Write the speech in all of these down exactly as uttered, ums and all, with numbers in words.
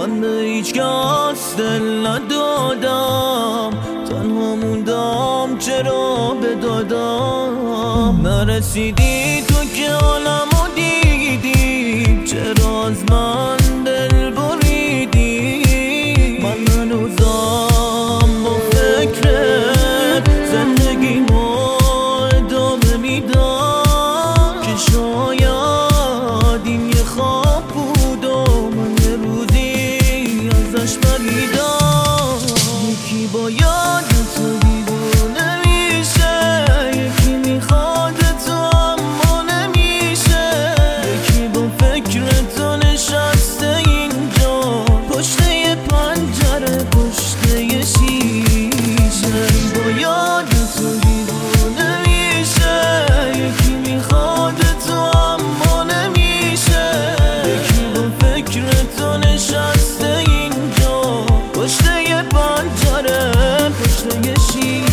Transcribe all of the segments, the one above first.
من به هیچ کس دل ندادم، تنها موندم چرا بدادم. نرسیدی تو که عالمو دیدی، چرا از من دل بریدی؟ من هنوزم با فکرت زندگیمو ادامه میدم که شاید این یه خواب بود و من یه روزی ازش پریدم. یکی باید تو دیوونه میشه، یکی میخواد تو اما نمیشه، یکی با فکر تو نشسته اینجا پشت یه پنجره، پشت یه شیشه. باید تو دیوونه میشه، یکی میخواد تو اما نمیشه، یکی با فکر تو نشسته اینجا پشت یه پنجره، پشت یه شیشه.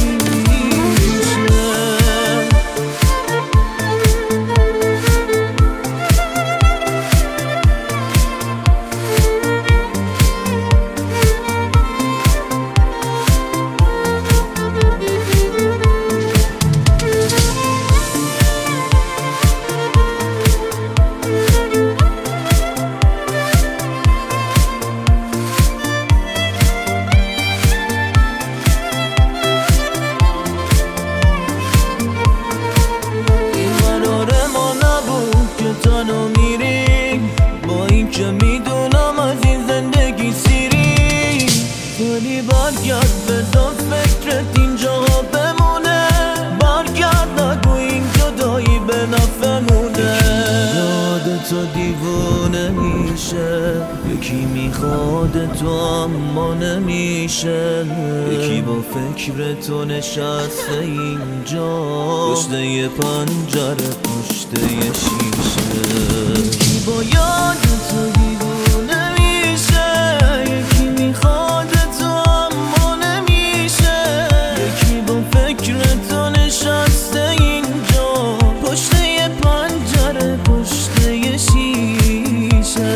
تنها میری با این که میدونم از این زندگی سیری، ولی برگرد بذار فکرت اینجا بمونه، برگرد نگو این جدایی به نفعمونه. یاد تو دیوونه میشه، یکی میخواد تو اما نمیشه، یکی با فکر تو نشسته اینجا پشت یه پنجره، پشت یه شیشه. یکی باید تو دیوونه میشه، یکی میخواد تو اما نمیشه، یکی با فکر تو نشسته اینجا پشت یه پنجره، پشت یه شیشه.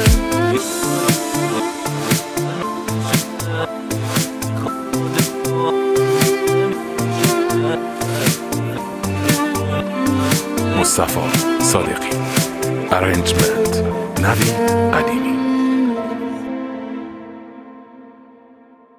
مصطفی صادقی، ارنجمنت نوید علیمی.